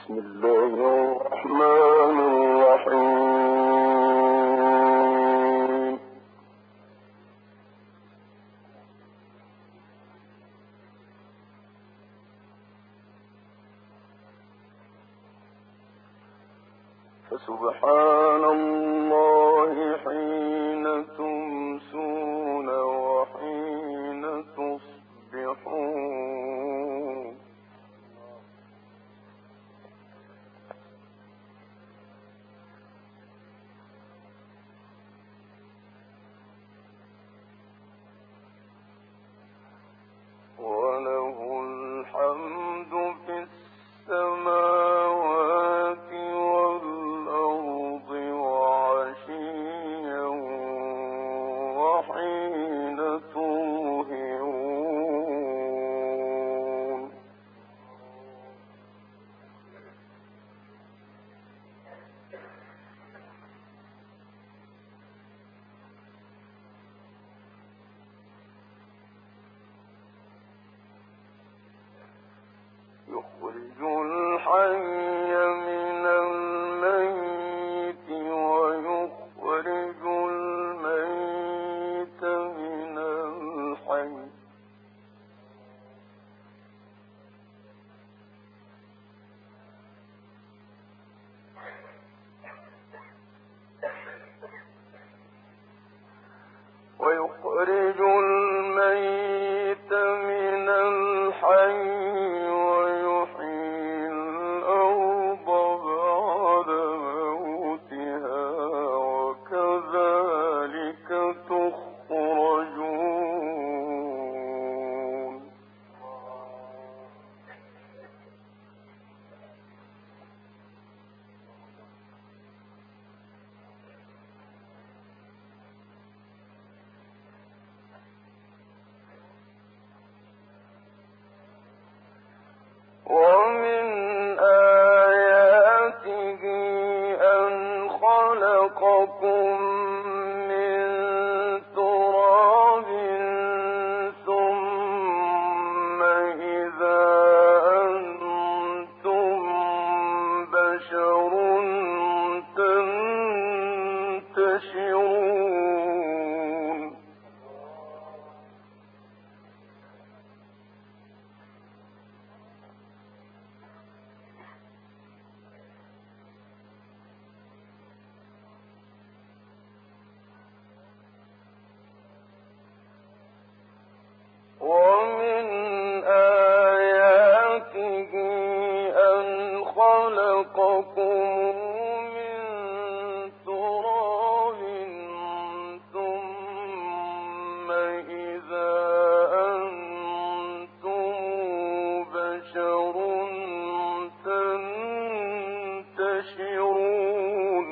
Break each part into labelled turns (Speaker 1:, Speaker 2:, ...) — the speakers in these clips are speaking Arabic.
Speaker 1: بسم الله الرحمن الرحيم. فسبحان الله حين تمسون وحين تصبحون. وله الحمد في السماوات والأرض وعشيا وحين تظهرون. يخرج الحي من الميت ويخرج الميت من الحي. ويخرج الميت من الحي ومن آياته أن خلقكم من تراب ثم إذا أنتم بشر تنتشرون. ومن آياته أن خلقكم من تراب ثم إذا أنتم بشر تنتشرون.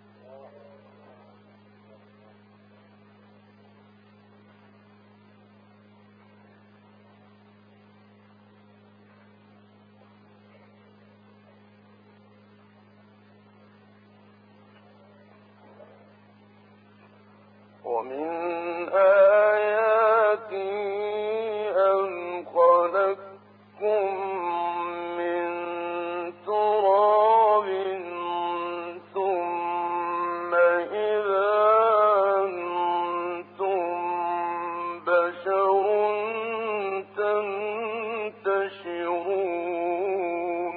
Speaker 1: ومن آياته أن خلقكم من تراب ثم إذا أنتم بشر تنتشرون.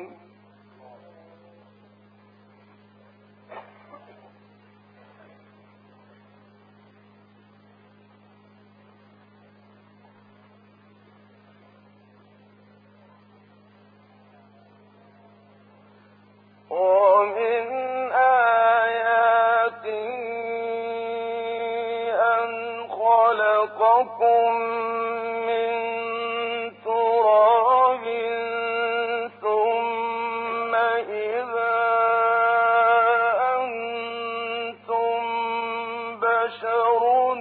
Speaker 1: ومن آياته أن خلقكم من تراب ثم إذا أنتم بشر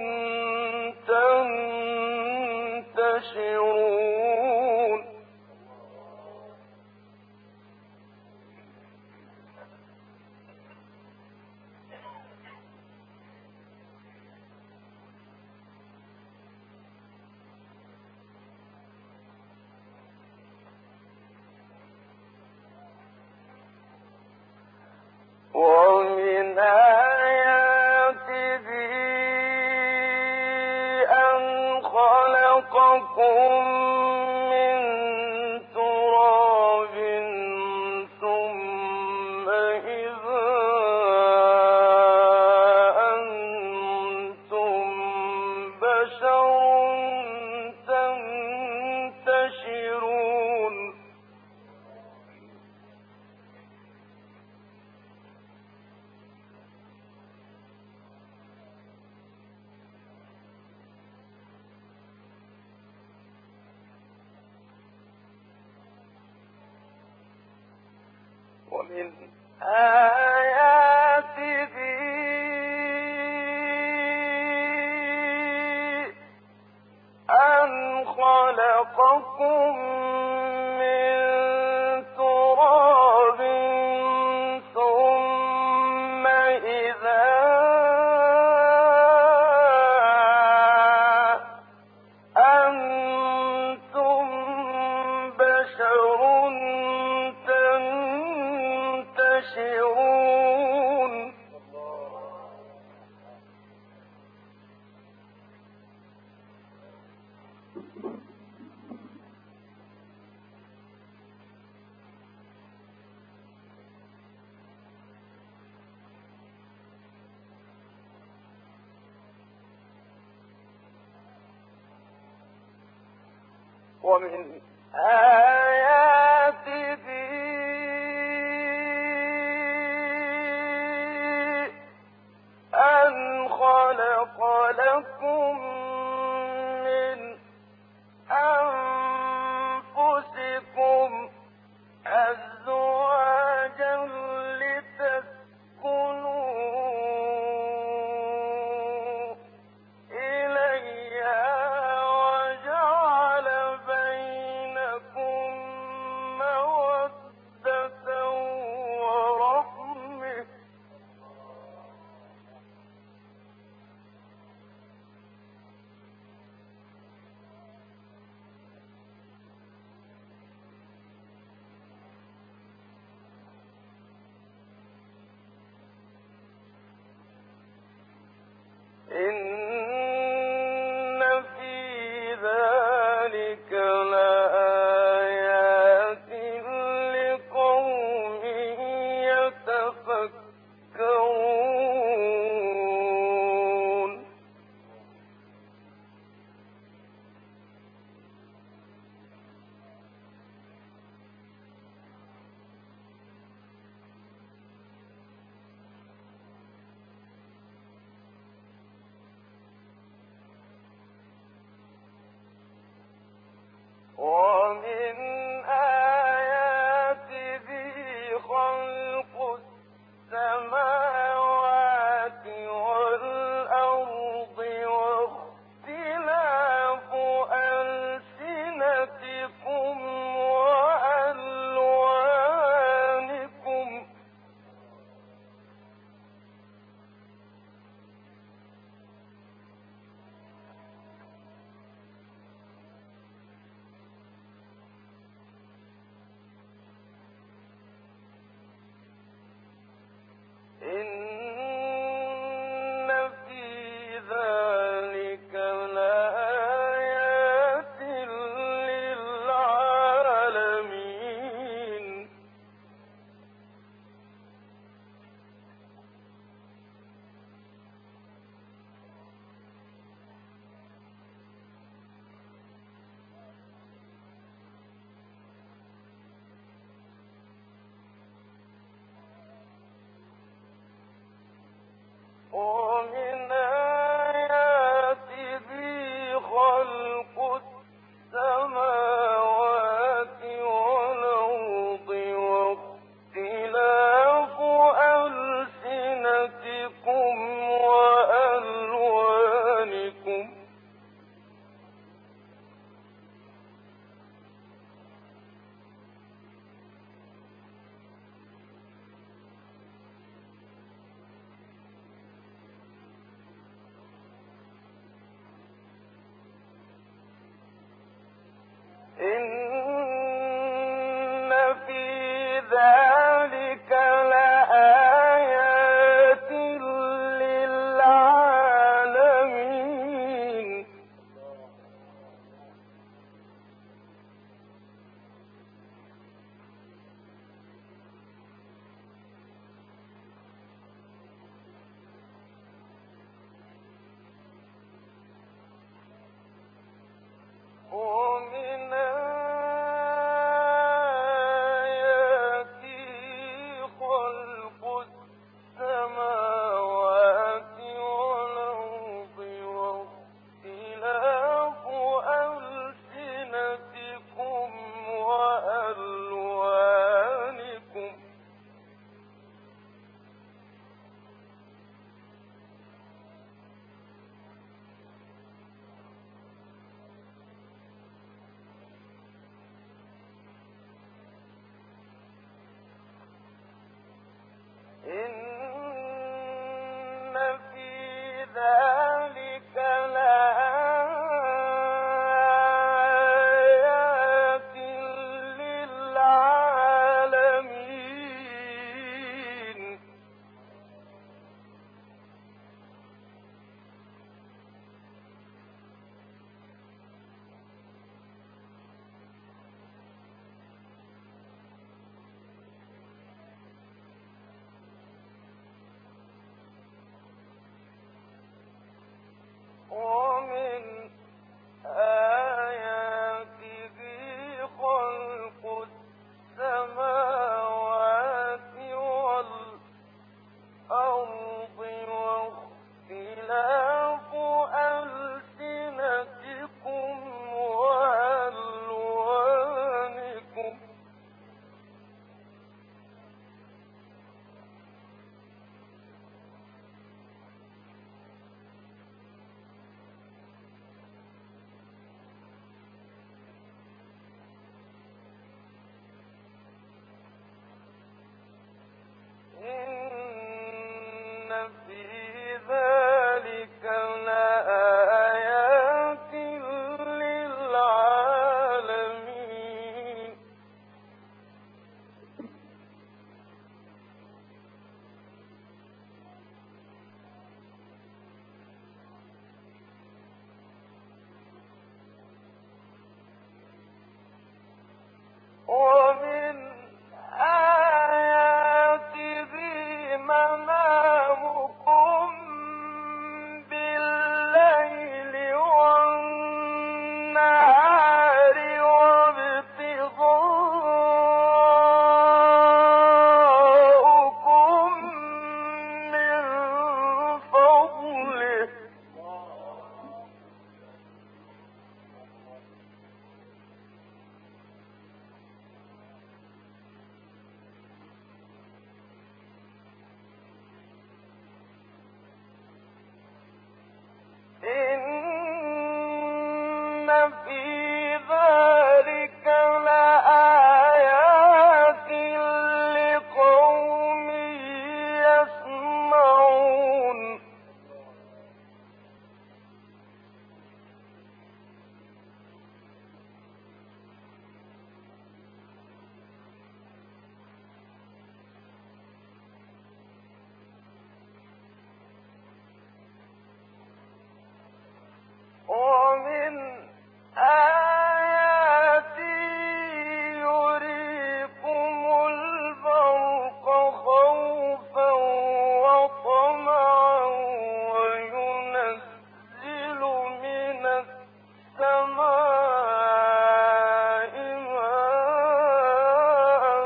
Speaker 1: تنتشرون. خلقكم من تراب ثم إذا أنتم بشر تنتشرون ومن آياته أن خلقكم من تراب ثم إذا أنتم بشر تنتشرون ومن آياته أن خلق لكم من أنفسكم أزواجا لتسكنوا إليها وجعل بينكم مودة ورحمة في ذلك لآيات للعالمين ومن آياته منامكم بالليل والنهار وابتغاؤكم من فضله إن في ذلك لآيات لقوم يسمعون ومن آياته يريكم البرق خوفا وطمعا وينزل من السماء ماء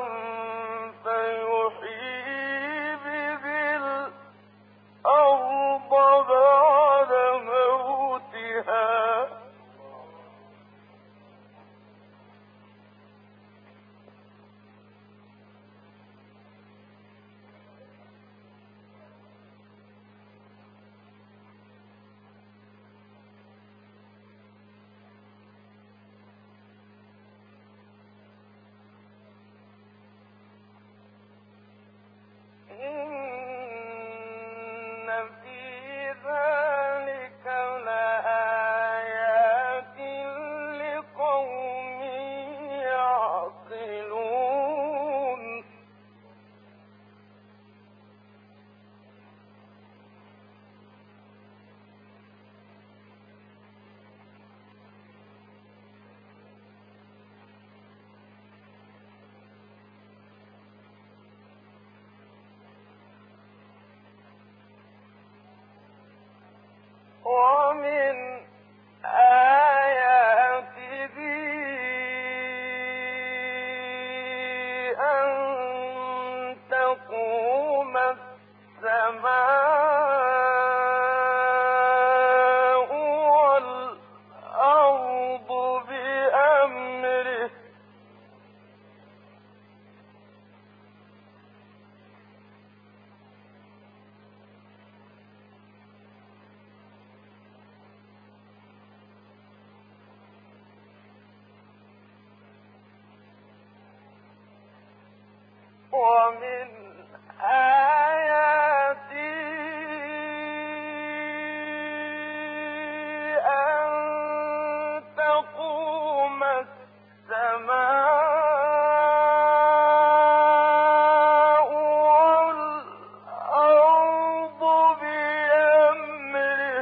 Speaker 1: فيحيي به الأرض بعد موتها إن في ذلك لآيات لقوم يعقلون ومن آياته أن تقوم السماء والأرض بأمره ومن آياته أن تقوم السماء والأرض بأمره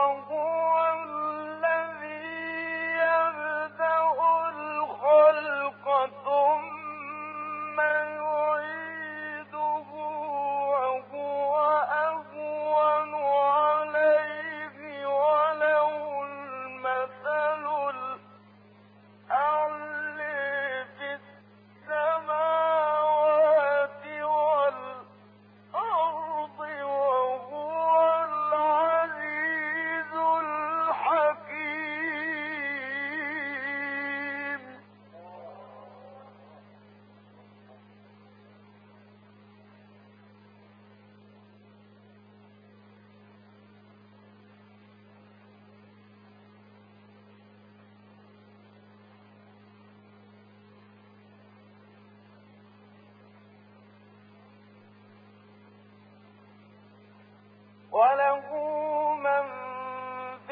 Speaker 1: وله من في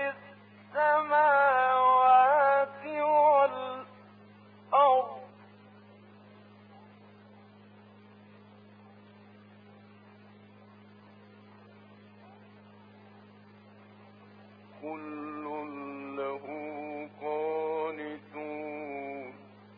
Speaker 1: السماوات والأرض كل له قانتون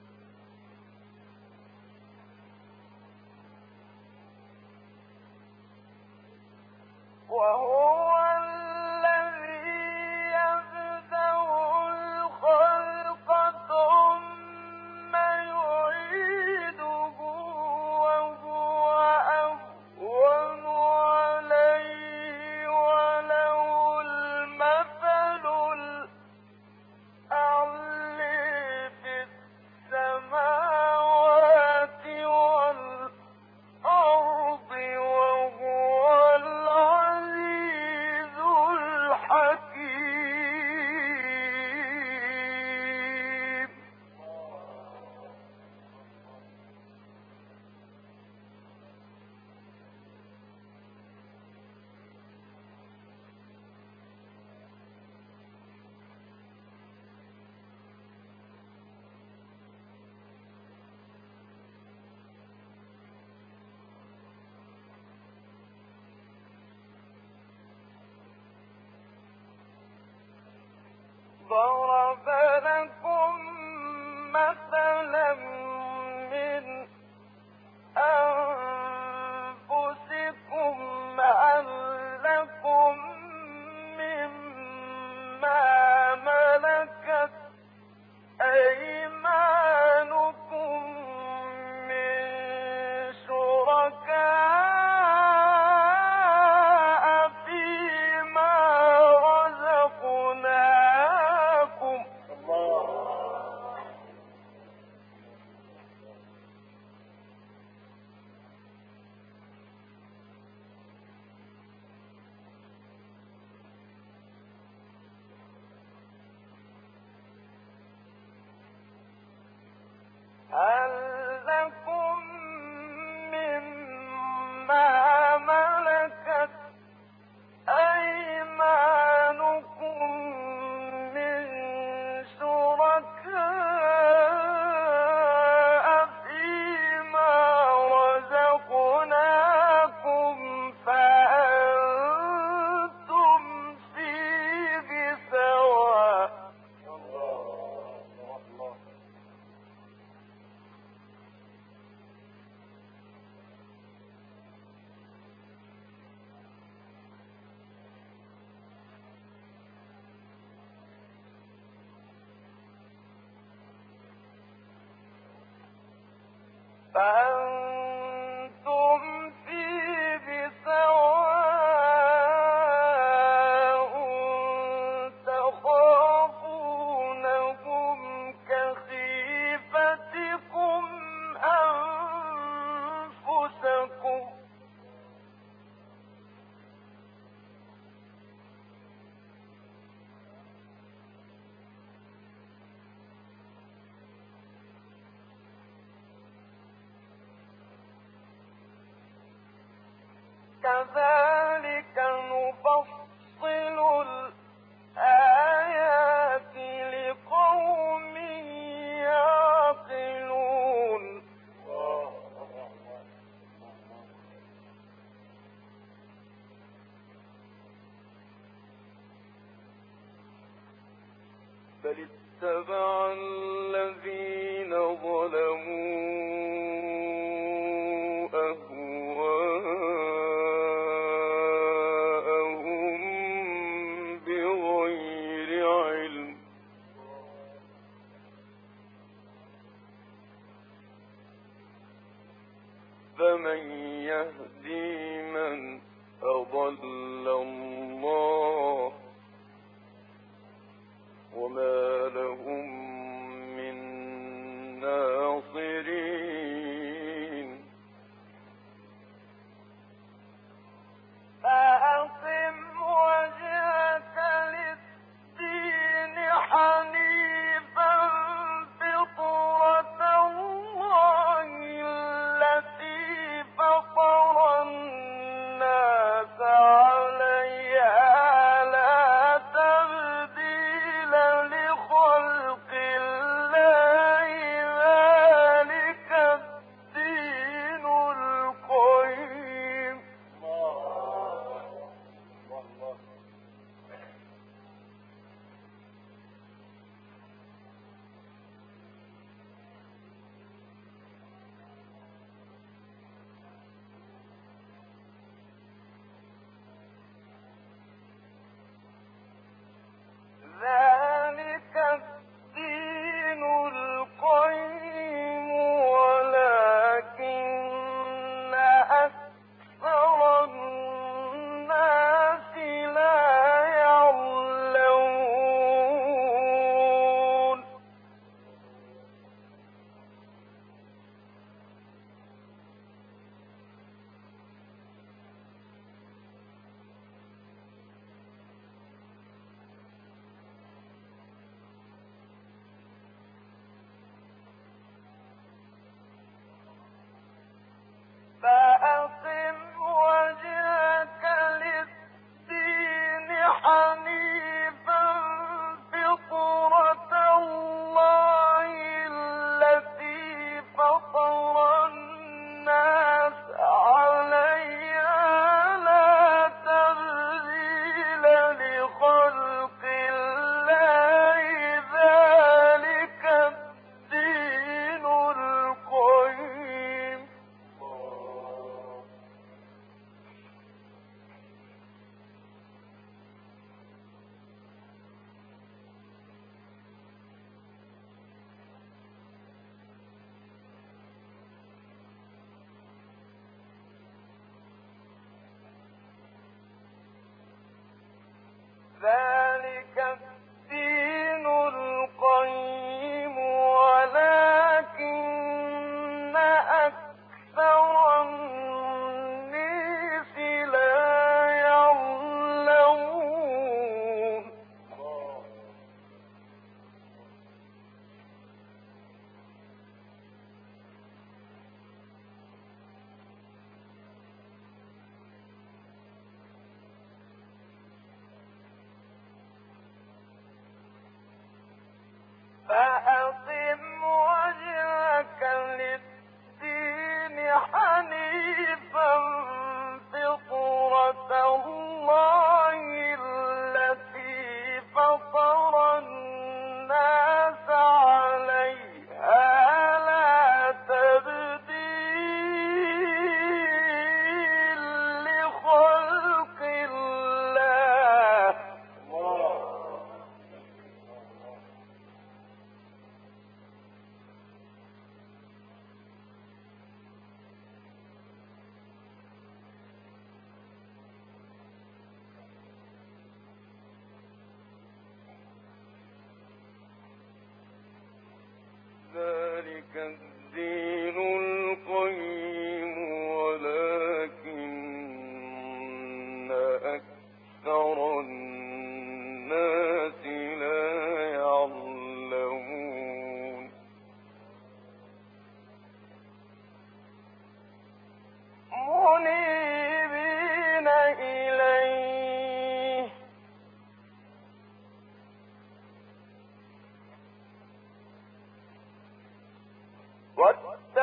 Speaker 1: وهو الذي يبدأ الخلق ثم يعيده وهو أهون عليه وله المثل الأعلى في السماوات والأرض وهو العزيز الحكيم. ضرب لكم مثلا من أنفسكم هل لكم مما ملكت أيمانكم من شركاء فيما رزقناكم هل لكم مما ملكت أيمانكم من شركاء فيما رزقناكم فأنتم فيه سواء فأنتم فيه سواء تخافونهم كخيفتكم أنفسكم كذلك نفصل الآيات لقوم يعقلون بل اتبع الذين ظلموا أهواءهم بغير علم فمن يهدي من أضل الله وما لهم من ناصرين فأقم وجهك للدين حنيفا فطرة الله التي فطر الناس عليها لا تبديل لخلق الله ذلك الدين القيم ذلك الدين القيم ولكن أكثر الناس لا يعلمون فأقم وجهك للدين حنيفا فطرة الله التي فطر الناس عليها لا تبديل لخلق الله ذلك الدين القيم ذلك الدين القيم ولكن أكثر الناس لا يعلمون فأقم وجهك للدين حنيفا فطرة الله التي فطر الناس عليها لا تبديل لخلق الله ذلك الدين القيم ولكن أكثر الناس لا يعلمون منيبين إليه واتقوا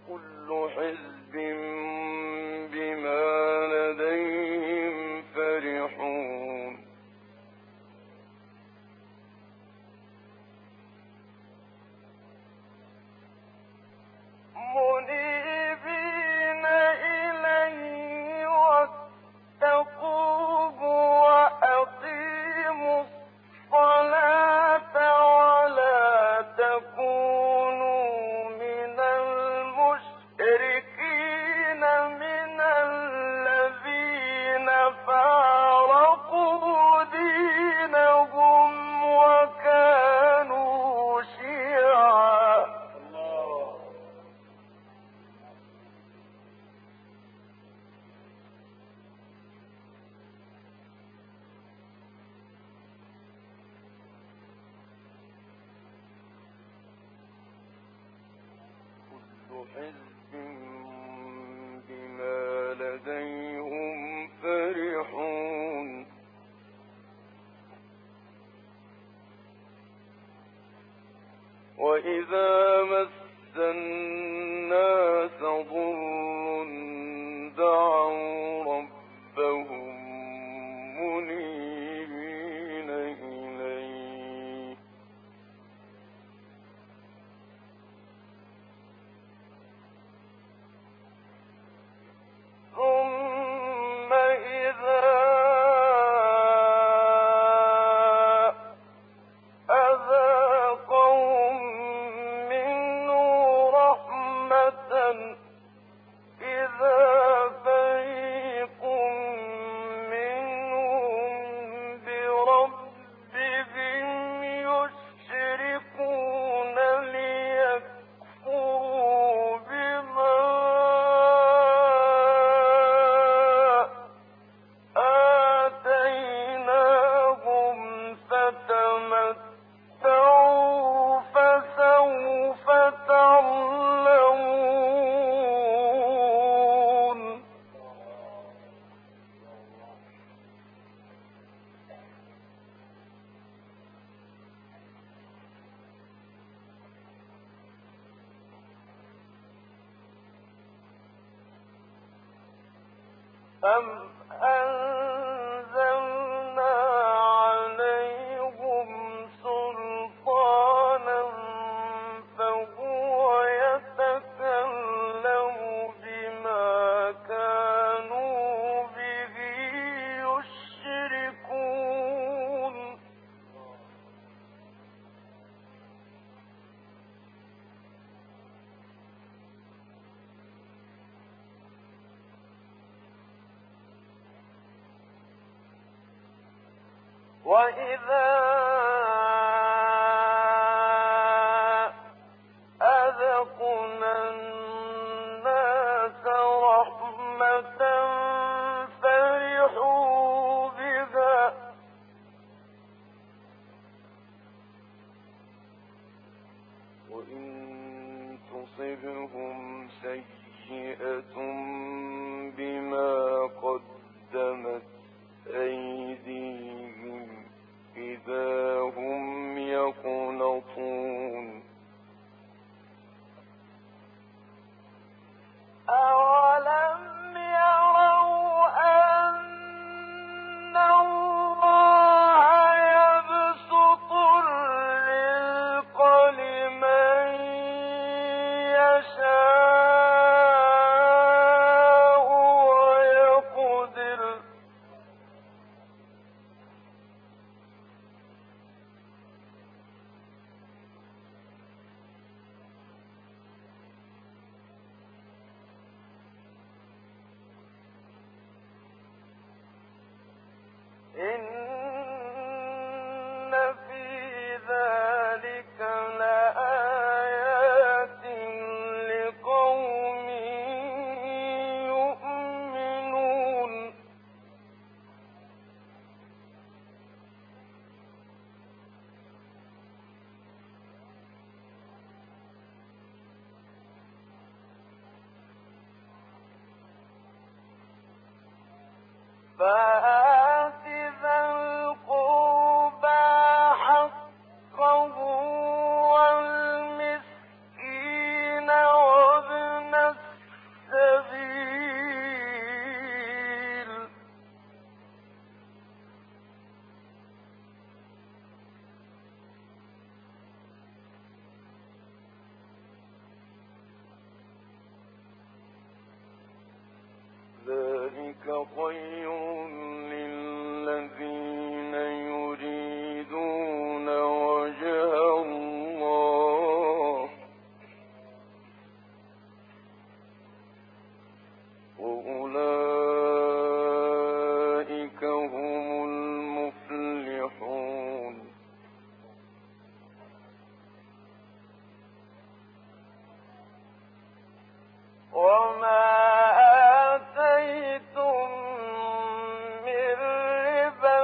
Speaker 1: كل حزب بما لديهم فرحون منيبين إليه واتقوه وأقيموا الصلاة ولا تكونوا من المشركين من الذين فارقوا دينهم وكانوا شيعا حزب بما لديهم فرحون وإذا مس الناس ضر دعوا ربهم منيبين إليه ثم إذا أذاقهم منه رحمة إذا فريق منهم بربهم يشركون ليكفروا بما آتيناهم فتمتعوا فسوف تعلمون أم أنزلنا عليهم سلطانا فهو يتكلم بما كانوا به يشركون وإذا أذقنا الناس رحمة فرحوا بها وإن تصبهم سيئة بما قدمت أيديهم إذا هم يقنطون أولم يروا أن الله يبسط الرزق لمن يشاء ويقدر إن في ذلك لآيات لقوم يؤمنون فآت ذا القربى حقه والمسكين وابن خير للذين يريدون وجه الله وأولئك هم المفلحون وما آتيتم من ربا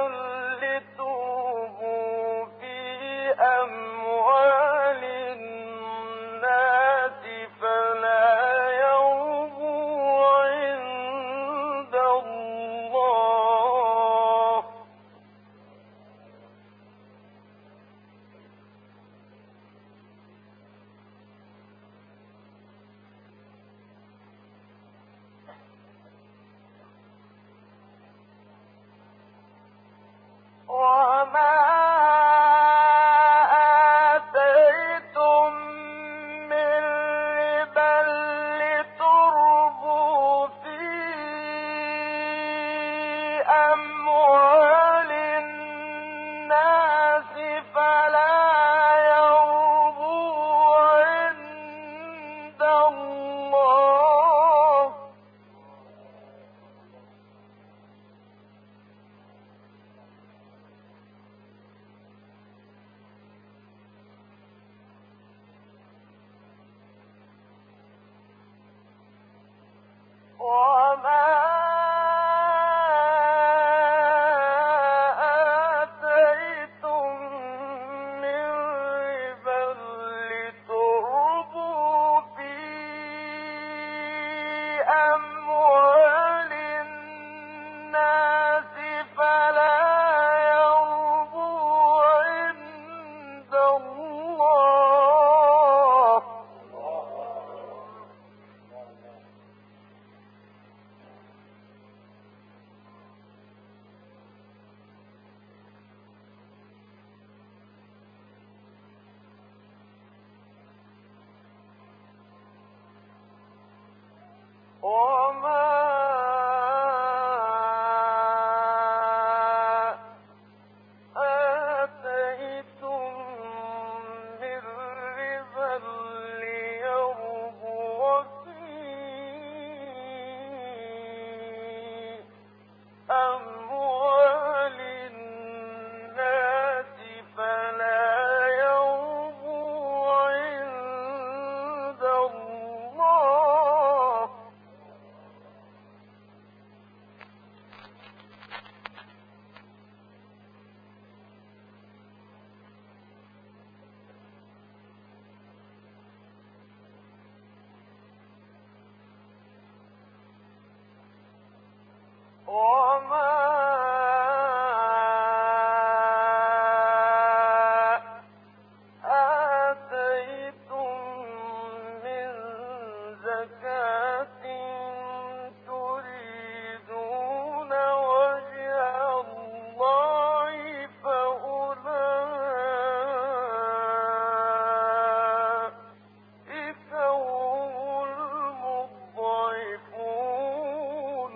Speaker 1: لتربوا في أموال الناس فلا يربو عند الله وما آتيتم من ربا لتربوا في أموال الناس فلا يربو عند الله وما آتيتم من ربا لتربوا في أموال الناس فلا يربو عند الله وما آتيتم من ربا ليربو في أموال الناس فلا يربو عند الله وما آتيتم من زكاة تريدون وجه الله فأولئك هم المضعفون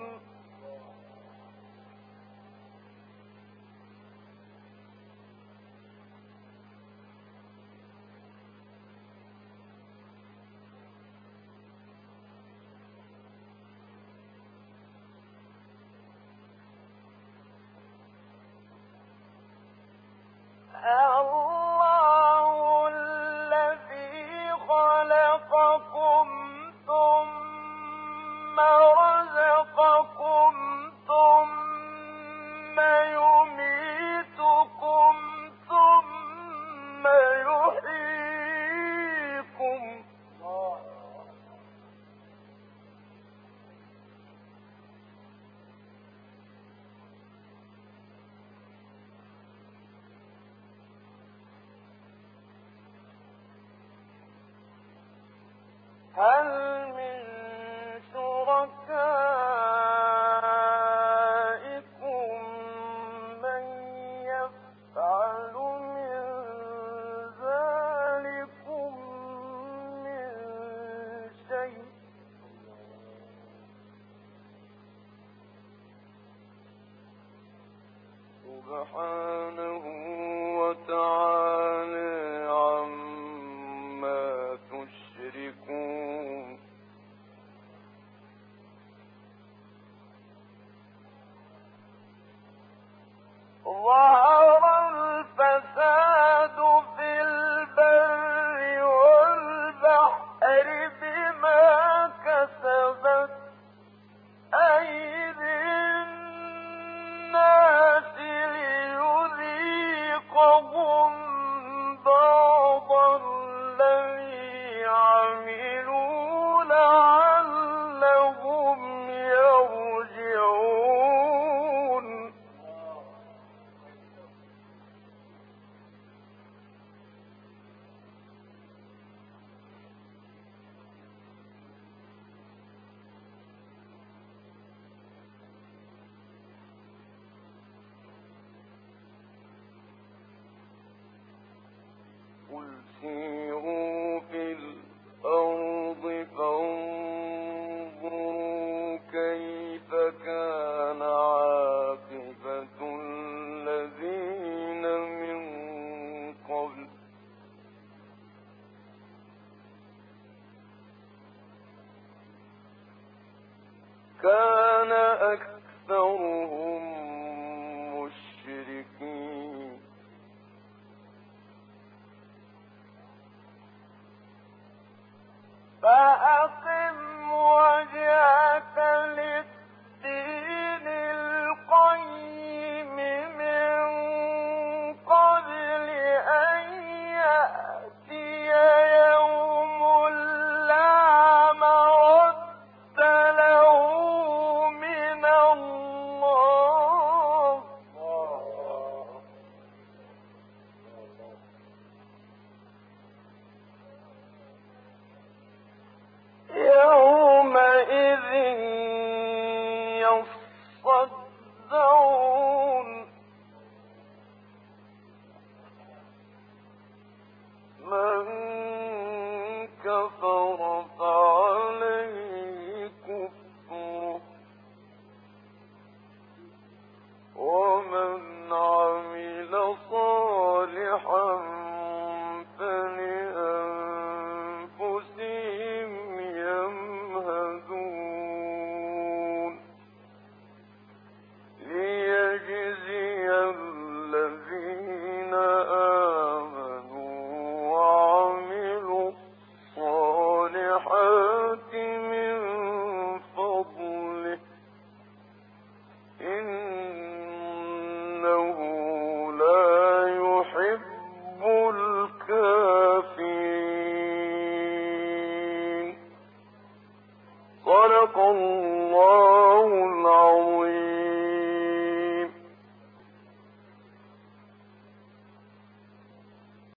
Speaker 1: الله الذي خلقكم ثم رزقكم ثم يميتكم ثم يحييكم هل من شركائكم من يفعل من ذلكم من شيء سبحانه وتعالى عما تشركون ظهر الفساد في البر والبحر بما كسبت أيدي الناس ليذيقهم بعض الذي عملوا لعلهم يرجعون قل سيروا في الأرض فانظروا كيف كان عاقبة الذين من قبل كان أكثرهم مشركين فأقم وجهك للدين القيم من قبل أن يأتي يوم لا مرد له من الله يومئذ يصدعون من كفر فعليه كفره ومن عمل صالحا فلأنفسهم يمهدون ليجزي الذين آمنوا وعملوا الصالحات من فضله إنه لا يحب الكافرين صدق الله